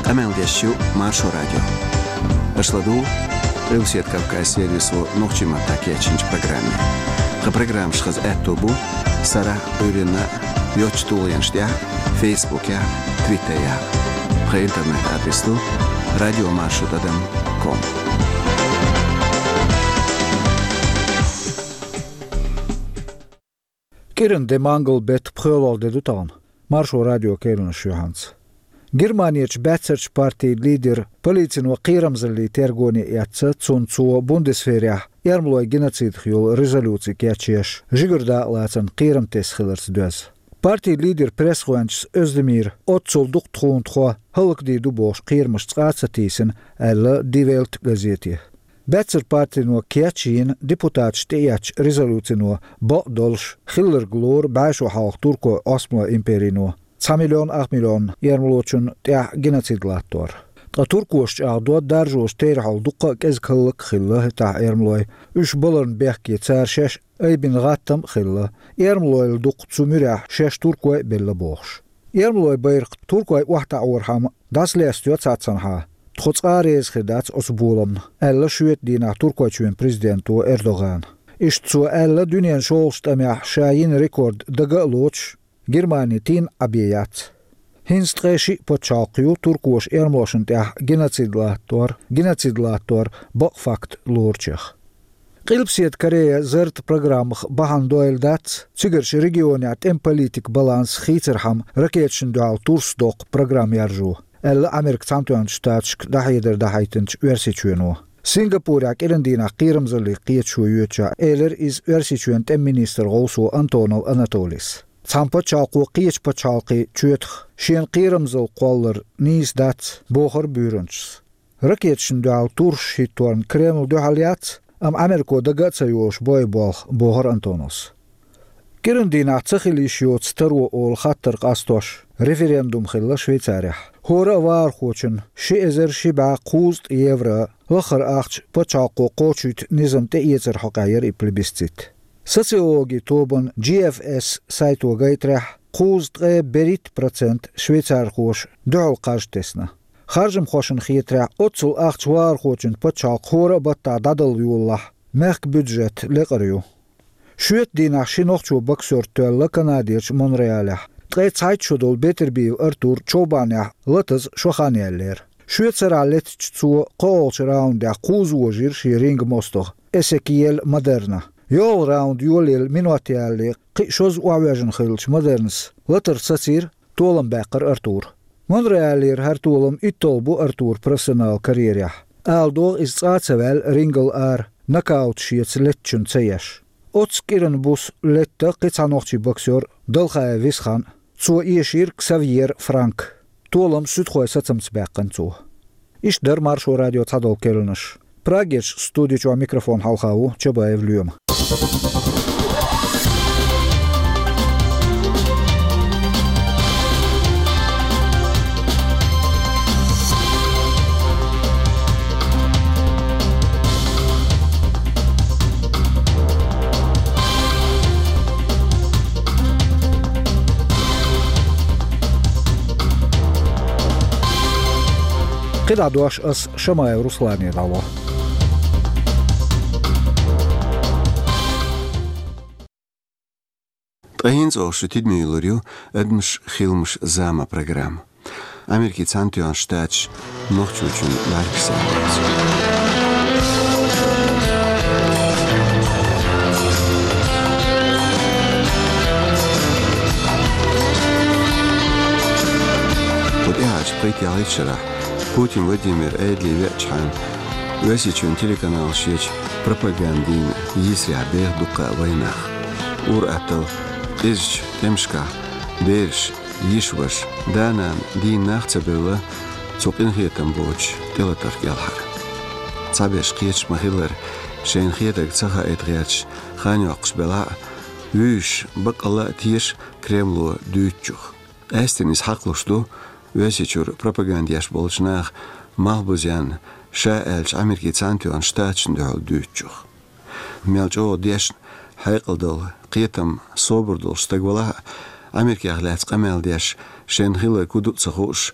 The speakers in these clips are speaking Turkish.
Qameldeshu Marshall Radio. Ashladul Reusiet Kavkaz servisu Nochchima Takiachinch программе. Qa program shkhaz atobu Sara Urina Yochtulyanshtia Facebook ya Twitter ya. Qa internet adresu radiomarshall.com. Kirin de mangel bet prölol de dutan. Marshall Radio Keirin Shuhans. Germanieci Bätserč partija līderi palīdzino Qīramzalī tergoni iatsa cunco Bundeswehrja jarmloja genocīdu rezolūciju kiačieš žigurdā lācan Qīramtes khilars döz. Partija līderi preshuančs Özdemir otsul duqthuntho halakdīdu boš Qīrmašts atsatīsin alla divelt gazeti. Bätser partija no kiačīn deputāts teiač rezolūciju no Bodolš Hiller glor bāšo halk Turko Osmanlı impērino 2 milyon 8 milyon yarmloçun teh genocidlator. Ta Turkoş ağdo darjoş terhal duqa kezkıllık xilla ta yarmloy 3 bolon behki çarşeş aybin gattam xilla yarmloy duq tsumira şeş Turkoy bella boş. Yarmloy bayr Turkoy wahta orham daslestyot satsanha. Trotsarez khidat osbulam alla şüet dina Turkoyçun prezidento Erdoğan. İştsu alla dünyan şolstamya şayin rekord dagaloç Germanitin abijat. Hinstreši počalkju Turkoš ermlošanteh genocidlator bokfakt lorčeh. Qilpsiet Koreja zert programmach bahandoildats, cigarš regioniat politik balans khīcerham raketšin dual tursdok program jaržu. Alla Amerik Sanktuan Štatsk dahaider dahaitinč versičueno. Singapūrjak irindina Qīramzalī qietšu juča eler iz versičuent minister Gausu Antonov Anatolis. Sampa çalqı qiyiç paçalqı çötx şen Qīramzal qollar nis dat bohar bürünç. Raketşin dual turş hitorn Kreml duhalyat am Ameriko dagatsa yoş boybol bohar Antonos. Kirindina tsakhilishiyot staro ol khattar qastosh referendum khilla Şveytsariya. Hora var xoçun şi ezer şiba qust evra lakhar aqç paçalqı qoçut nizamte yezer haqayir plebiscit. Sociologi toban GFS saito gaitrah quzd berit procent Şveytsar xoş dual qajtesna. Xarjim xoşun xiyetrah otsul aqç var xoçun paçal xora batta dadal yullah merk budget leqariyo. Şüet dinah şinoqçu boksör tölla Kanadiyç Monrealah. Qey çayçudol beterbi Artur Çobanah latız şoxaneller. Şveytsara letçu qolç raunda quzujir şiring mostoq Ezekiel Moderna. Yol round yolil minuatiyali qishoz uavajin khilch moderns. Later satsir tolam baqar Artur. Monrealir har tolam itol bu Artur professional karierja. Aldo is tsatsevel ringel ar knockout shiets letchun tsayash. Otskiren bus letta qitsanoqchi boksör Dalkhay Vishan so ieshir Xavier Frank. Tolam sütkhoy satsams baqancu. İşder Marshall Radio Tadol Kelnish. Prageç studiyo mikrofon halxavu Çabayev Lüyum. Qida duash as Şamayev Ruslani dalo. Tahins o shutid miluriu edmsh khilmsh zama program. Ameriki Sanktuan Štats nochchuchun larksa. Podjać pritialichara Putin Vladimir Edlevechhan Vesichun телеканал Шеч пропагандин Yisrabeh duqa vaynah. Ur atal Izch temshka Bersh Yishwash Danan din nachtsabrilla Zuqin hetam boch Telatar gelhar Tsabesh qiech mahiller Shen hetak tsaha etgach Khanyaqs bela Vysh baqalla tish Kremlu dütchuh Estinis haqlushdu Vesichur propagandiyash bolchnaq Malbuzyan Şaelch Ameriki Sanktuan Štatsin dütchuh Meljo desh Hayqaldal qiyatam soburdul stagwala Amerika ghlats qamal desh shen khila kudut tsaxush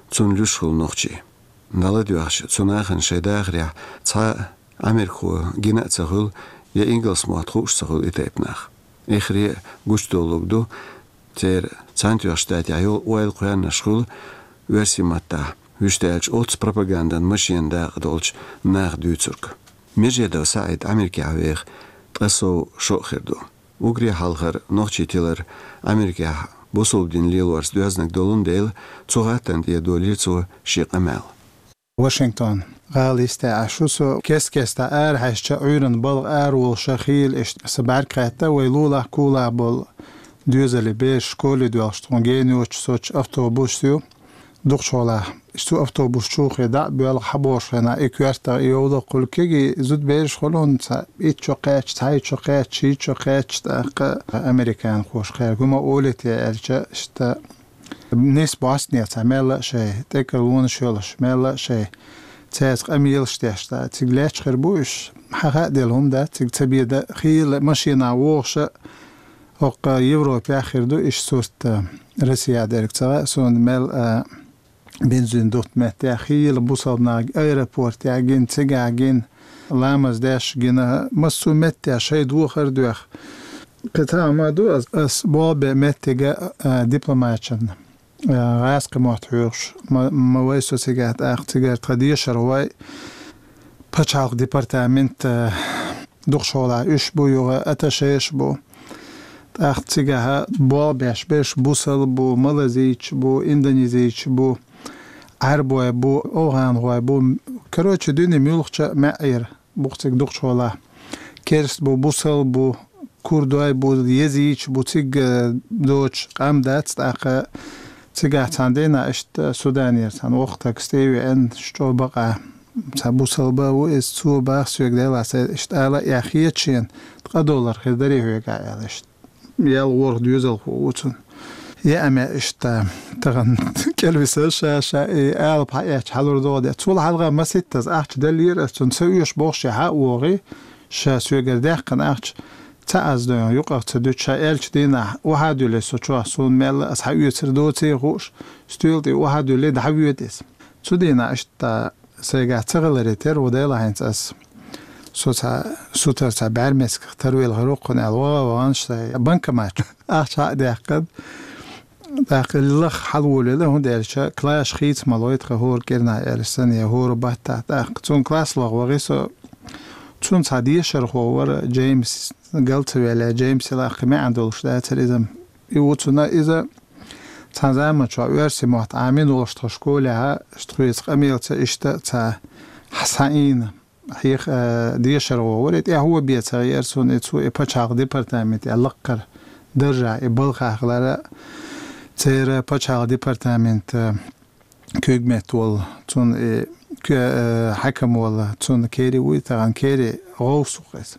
zum Luschul nochchi. Naladüach zunachen Schedagria za Ameriko gina zahul ja Ingels matrusch zahul itepnach. Ichri gustolugdu ter Zantjörstadt ja oil qyan schul versimatta hüstelch ots propagandan maschinda dolch nach Duizurk. Mirjeda Said Amerika weg tso shokhirdu. Ugri halgar nochchi tiller Amerika bosuldin lilwars duaznak dolundel zugatten die dolitso shiqamal. Washington غاليستا عشوسو كيستا هشتا عيرن بل والشخيل سباركاتا ويلولا كولا بل دوزالي بيش كولي دوالشتونجيني وشسوش أفتوبوسيو دوغشولا اشتو أفتوبوس شوخي دا بيال حبوش هنا إكوارتا يولا قول كيجي زود بيش خلون إيتشو قاتش تايتشو قاتش إيتشو قاتش أمريكان خوش خير كما أوليتي ألجا اشتا نيس باسنيا تعمل شيء تكلون شولش مال شيء تاسق أميل شتاشتا تجلاتش خربوش حقا دلهم دا تبي دا خيل ماشينا ووش وق يوروبي آخر دو إيش صورت روسيا ديرك سوا سون مال بنزين دوت مت خيل بوصلنا أيربورت يعجين تجاعجين لامز داش جينا مسو مت شيء دو خردوخ قطع ما دو أس باب متجا دبلوماتشن راسك معتوش ما ويسو سيجات أختيار تقديش رواي بتشعق ديبارتامنت دخشولا إيش بو يوغا أتشيش بو أختيارها بابش بيش بوصل بو ماليزيش بو إندونيزيش بو عربوي بو أوغانوي بو كروتش دوني ميلخش معير بوختك دخشولا كيرس بو بوصل بو كردوي بو يزيش بو تيج دوتش قام دات تاق تيجات عندنا اشت سودانير تان وقتك استوي ان شو بقى تبوصل بو استو باخ يقدر اشت على ياخيتشين $1 خدري هو قاعد اشت يال ورد يوزل خوتن يا اما اشت تغن كلبس شاشا ال بايش حلور دود طول حلقه ما ستز اخ دلير تنسويش بوش حق وغي شاس يقدر قناخ تعزدون يقف تدوش إلش دينا واحد اللي سوتشوا صون مال أصحابي تردوتي خوش ستيلتي واحد اللي دحويتس سودينا أشتا سيجا تغلريتر وديلا هنت أس سوتر تبعر مسك تروي الغروق نالوا وانش بنك ماتش أشاء داقد لخ حلول له ديرش كلاش خيت مالويت خور كرنا إلسني هور بحث داق تون كلاس لغوغيسو تون صديق شرخور جيمس قلت ولا جيمس لا قيمة عندوش ده تريزم يوتنا إذا تنظام شو ورسي مات عامين ولا شتشكولها شتخيص قميل تا حسين حيخ ديشر وورد هو بيتغير سون يتسو إبتشاق ديبارتامنت يلقر درجة يبلغ أخلاق تير إبتشاق ديبارتامنت كوجمت وال تون حكم ولا تون كيري ويتغان كيري غوصوقس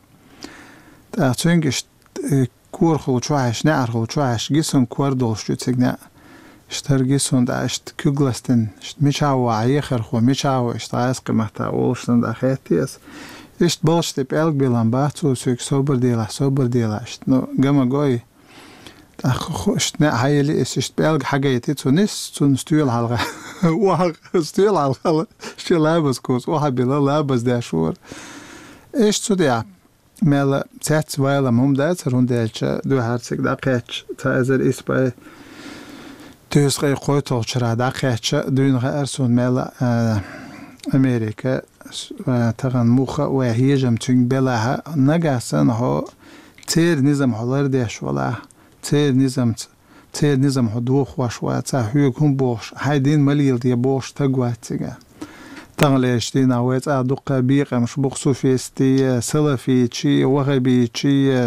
تأتونج كور خلوشواش نعر خلوشواش جسون كوردول شو تسجنا اشتر جسون داشت كوجلستن مشاو عيخر خو مشاو اشتاس قمتا أولشتن دخيتيس اشت بالشت بيلق بيلان باتو سوك صبر ديلا اشت نو جما جوي أخو اشت هاي اللي اشت بيلق حاجيتي تونس تون ستيل حلقة واحد ستيل حلقة شو لابس كوس واحد بلا لابس داشور اشت سوديا مال سات ويلا مهم دات روندالش دو هرسك دقيقش تازر إسباي تيسقي قوتو شرا دقيقش دون غيرسون مال أمريكا تغن موخة وهيجم تون بلاها نجاسن هو تير نظام حلر ديش ولا تير نظام حدوخ وشوات هيكون بوش هايدين مليل دي بوش تقواتيجا تغليش دينا ويت أدق بيق مش بقصو فيستي سلفي شي وغبي شي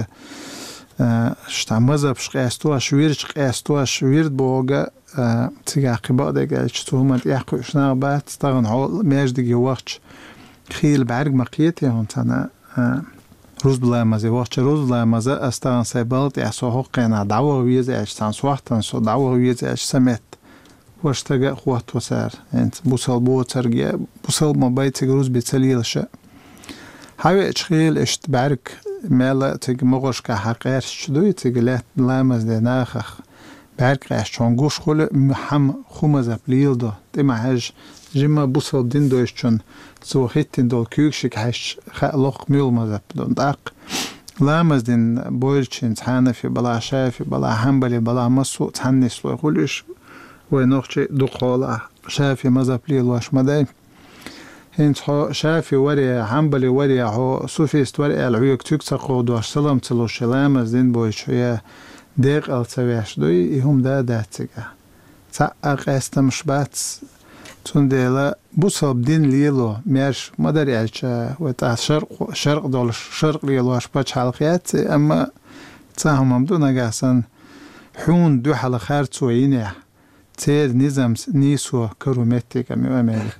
شتا مذهب شقاستوش ويرش قاستوش ويرد بوغا تيجا قبادة قالش تومت يحكو شنابات تغن حول ماجدقي وقت خيل بعرق مقيتي هون تانا روز بلا مزي وقت روز بلا مزي استغن سيبالت يحسو حقنا دعوة ويزي اش تنسوحتن سو دعوة ويزي اش سمت واشتاق خوات وسار انت بوصل بوتر بوصل ما بيتك روز بتسليل شا هاي اشخيل اشت بعرق مالا تيج مغش كحقير شدوي تيج لا لامز دي ناخخ برقش چون گوش خل هم خومزب لیل دا دیما هج جمع بوصل دين دوش چون سو هيتين دول كيوكشك هش خلق ميول مزب دون داق لامز دين بويرچين حنفي بلا شافي بلا حنبلي بلا مسو تحنس لو خلش ونوخشي دخولا شافي مزب ليل واش مداي هنت شافي وري حنبلي وري هو سوفيست وري العيوك تكسقو دوش سلام تلو شلامز دين بويرچيا ديق التويش دوي هم داتيغا تاق استمش بات تون ديلا بوصل دين ليلو ميرش مدار يالشا وتا شرق دول شرق ليلو اش باش حلقيات اما تاهم ممدونا قاسن حون دو حل خارتو ينيا تير نظام نيسو كروميتيك امي امريكا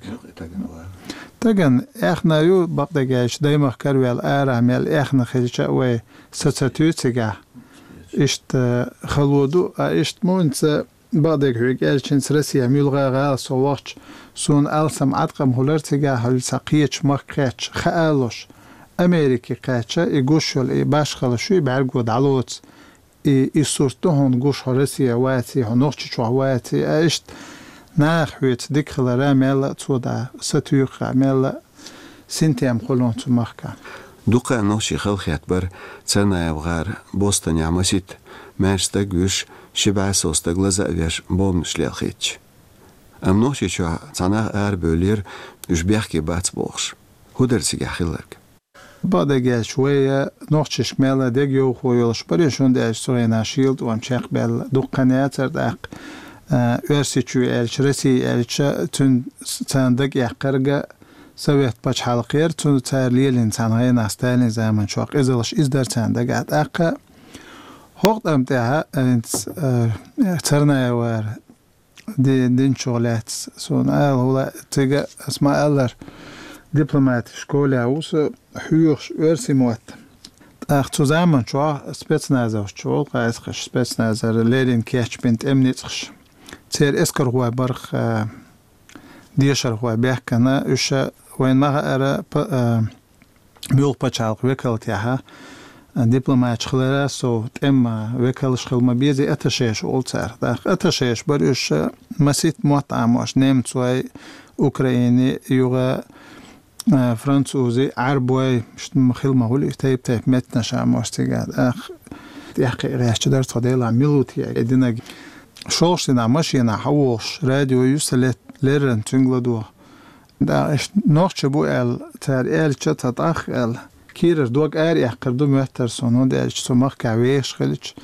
تاغن اخنا يو بقداش دايما كرويل ارامل اخنا خليشا و ستاتوتيغا اشت خلودو اشت مونس بعدك هيك الشين سرسي ميلغا غا سواتش سون السم عدقم هولرتيغا هل سقيتش مخكاتش خالوش امريكي قاتشا يغوشول اي باشخل شوي برغود علوت اي صورتهم غوش روسيا واتي هنوخشي واتي اشت ناخويت ديكلرا ميل تودا ستوقع ميل سنتيام خلون تمخكا دوقا نوشي خلخيات بر تسنا يبغار بوستن يعمسيت ماشتا غوش شبع سوستغلا زاوير بومش ليخيتش ام نوشي شو تانا ار بولير اش بيحكي بات بوخش هودرسي خيلك بعد شويه نوشش ميلا ديجيو خويلش بريشون ده سورينا شيلد وام شيخ بل دوقنيات داق ورسيچو الشرسي الچ تن تندق يقرغا سويت باش حلقير تن تارليل انسان هاي ناستالين زمان شوق ازلش ازدر تندق داق هوقت امتها انت ترنا وار دين شغلات سون هو تيجا اسماء الله دبلومات شكولة اوس حيوش ورسي موت اخ زمان شو سبيتنازر شو قايس خش سبيتنازر ليدين كاتش بنت امنيتش تير اسكر هو برخ ديشر هو بيحكنا اش وين ما ارى ميول باتشال وكلتها دبلومات شغلة سو تم وكل شغل ما بيزي اتشيش اولتر داخ اتشيش بريش مسيت مطعم واش نيمت سوي اوكرايني يوغا فرنسوزي عربوي مش مخيل ما هو تايب متنا شام واش تقعد اخ يحكي ريش تقدر تفضيل ميلوتي ادينا شوشنا ماشينا حوش راديو يسلت ليرن تنغلدو دا نوخش بو ال تار ال تشات اخ ال كير دوغ ار يقردو مهتر سونو دل سومخ كاويش خليش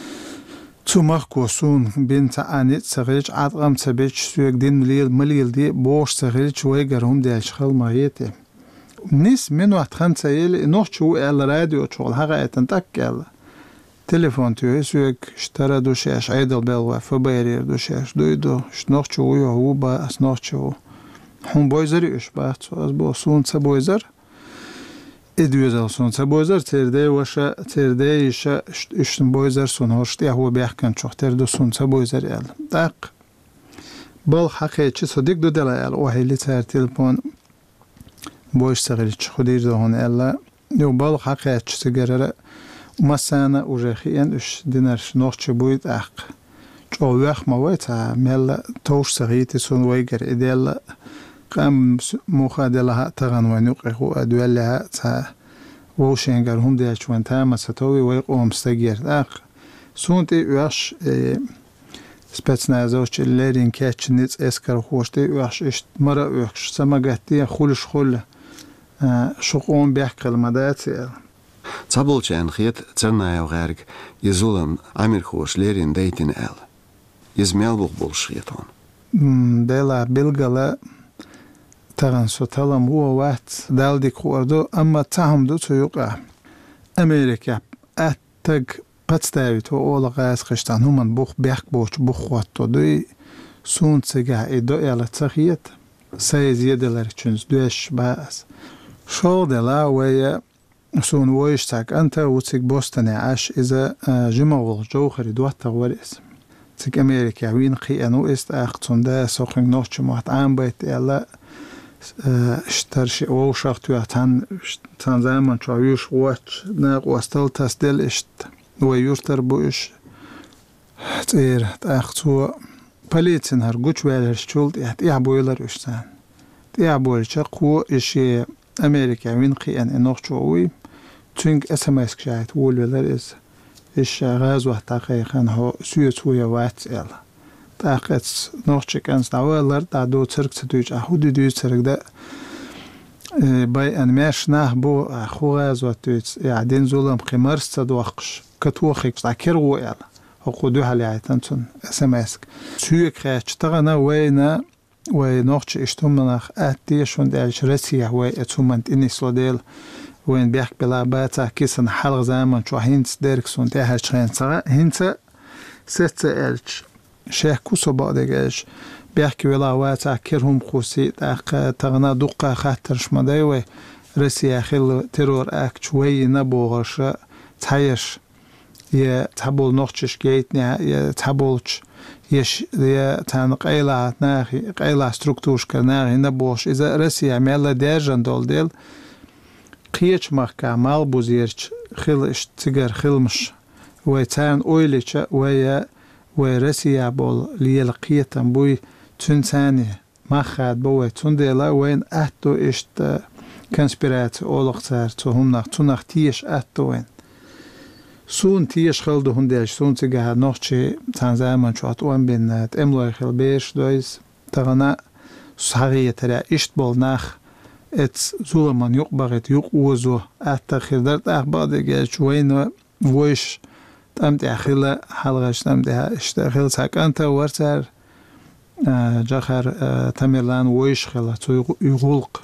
سومخ كوسون بنت انيت سغيش عدقم تبيش سوق دين مليل دي بوش سغيش ويغرهم دل شخل مايته نيس من وقت خمسة يلي نوخشو ال راديو شغل حقا تنتكل تليفون تيو سوق اشترى دوشاش عيدل بلوا فبايرير دوشاش دويدو شنوخشو هو با اسنوخشو هم بويزر اش بات از بو سون سبويزر ادويزل سون سبويزر تردي وشا تردي اش بويزر سون هوشتي هو بيحكن شو تردو سون سبويزر ال داق بل حقيقي صديق دو دلا ال وهيلي تر تليفون بوش سغليش خدير دهون ال يو بل حقيقي سيجاره مسانا وجهيان اش دينرش نوخش بويد اق جوخ مويتا مل توش سغيتي سون ويجر ادل قام مخادلها تغن ونقخو ادولها تا وشنجر هم ديش وانتا مستوي ويقوم استجير اق سونتي واش سبيتنازوش ليرين كاتش نيت اسكر خوشتي واش اشت مره واش سماغتي خولش خول شقوم بيحكي المدات Tabulchen giet ternaya werk jezulen amir khosh lerin deitin el. Jezmelbuch bolschiton. Dela bilgala tagan sotalam huwa wat daldi khordo amma taham do tuyuqa. Amerika attag patstavit o ola gas khishtan human buch berg boch buch watto do suntsiga edo ela tsakhiyat sayz yedeler chuns duesh bas. Shodela waya سون ويشتاك أنت وتسك بوستني عاش إذا جمعوا جوخري دوات تغوريس تسك أمريكا وين قيانو إست أخطون دا سوخن نوش موات عام بيت إلا اشترشي ووشاقتو تان زمان شو واتش ناق واستل تسدل اشت ويوشتر بوش تير تأخذوا بليتين هرجوش ويلش شولد يعبويلر وشتان يعبويلش قو إشي أمريكا وينقي أن نقشوي تونك SMS كشايت وولر إز إيش غازو تاقيقان هو سويتويا واتسال تاقت نقشك أنس نوالر تعدو ترك تدوج أهودي دوج ترك ده باي أن ماش نهبو أخو غازو تدوج يعدين زولم قمرس تدوقش كتوخيك تعكرو يلا وقودو هالي عيتنتون SMS سويك خيش تغنى وينا ونقش اشتمناخ أتيشون دالش رسيه ويأتومنت إني سلوديل وين بيحك بلعباتا كيسن حلق زمان شو هينس ديركسون تاهر شخين صغا هينسا ستة ألش شيخ كوسو بعدك ألش بيحكي بلعباتا كيرهم قوسي تغنى دقا خاترش مدايوي رسيه خيل تيرور أكت شوي نبوغش تحيش يا تحبول نقشش جيتني يا تحبولش يش يا تان قيلة ناخي قيلة ستركتوش كناخي نبوش إذا رسي عمل ديرجن دول ديل قيش مخكا مال بوزيرش خلش تجر خلمش ويتان أويلش ويا ورسي عبول ليل قيتن بوي تنساني مخاد بوي تنديلا وين أهتو إشت كونسبيرات أولقتار تهم تنخ تيش أهتو وين سون تيش خلده هندش سون تجاه نقشة تنزامن شو أتوان بين تأملوا خل بيش دويس تغنى صحيح ترى إشت بالنخ ات زولمان يقبغت يقوزو أتخير درت أخبار جالش وين ويش تمت أخيلا حلقش تمت اشتغل ساك أنت ورتر جاخر تمرلان ويش خلا تو يغلق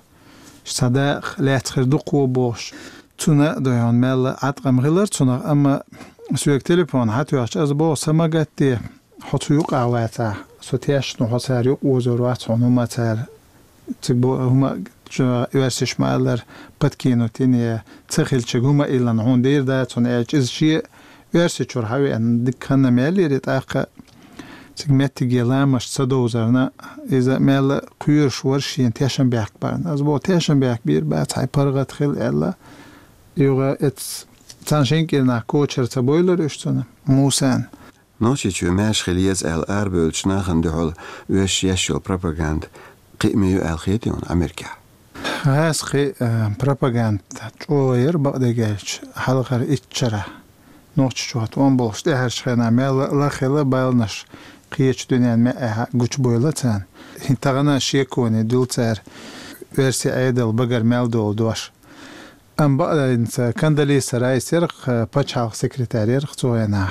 صدق لا تخير دقو بوش تونا دویان مال عطقم غلر تونا اما سویک تلفن حتی از با سماگتی حتیوق عواته سوتیش نه حساریوق وزروات هنوما تر تبو هما ورسش مالر بدکینو تینی تخیل چگوما ایلان هون دیر ده تون اجز شی ورسش چرحوی ان دکان مالی رید آق سگمتی گلامش صدوزرنا إذا مال قيرش ورشين تيشن بيحك بارن از با تيشن بيحك بير بعد هاي پرغت خيل الا يوغا اتس تانشين كيرنا كوچر تبويلر اشتونه موسان نوشي چو ماش خليز الاربولش ناخن دهول وش يشو بروباغاند قيميو الخيتيون امريكا هاس قي بروباغاند چوير بقدگاش حلقر اتشره نوچ چوات وان بولش ده هر شخنا مال لا خيله بايلنش قيچ دنيان ما گوچ بويلتان هنتغنا شيكوني دولتر ورسي ايدل بقر مال دول دوش ام بعد كندلي سراي سرق باتشاق سكرتارير خصوينا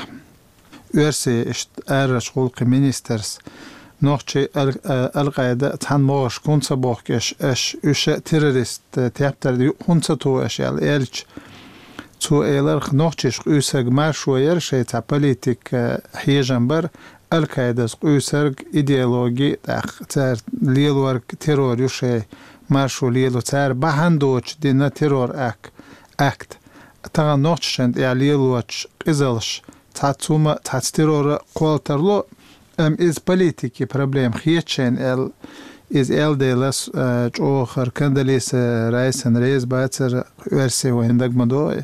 ورسي اشت ارش خلق مينسترز نوخشي القاعدة تحن موش كونسا بوخكش اش اش تيروريست تيابتر دي كونسا تو اش الالش تو ايلر نوخشيش قوساق مارشوير شي تا بوليتيك حيجنبر القاعدة قوساق ايديولوجي تار ليلورك تيرور يوشي مارشو ليلو تار بحندوش دينا تيرور اكت تغا نوخشند ليلوش قزلش تاتسوما تاتستيرور قولترلو is politieke probleem geetchen is deles ocher kandelis reisen reis bater versie wendag madoy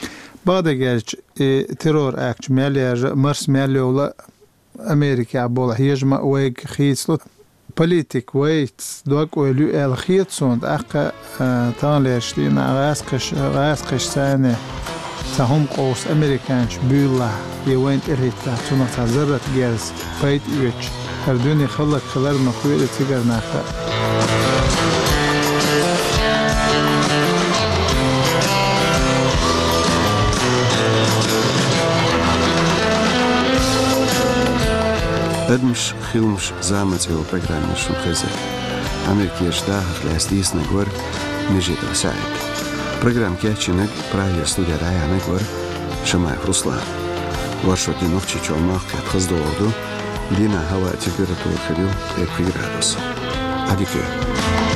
badegel terror act melier mars meliola Amerika bol hijma weg khietslo politik wait dog olu el khietsond aqa tanleshtina rasqish sane تهم قوس أمريكانش بيلا يوين إريتا تونا تزرت جالس بيت إيش هردوني خلق خلال مقوية تيجر ناخا بدمش خيلمش زامت هو برنامج شو خزر أمريكا يشتاق لاستيس نقول نجد رسائل Program Kječinek pravi studija Rajanek var Šamajev Ruslan. Varšo ti noći čolmak kad hızda oldu, dina hava temperatur kırıl 2 gradus. Hadi köy.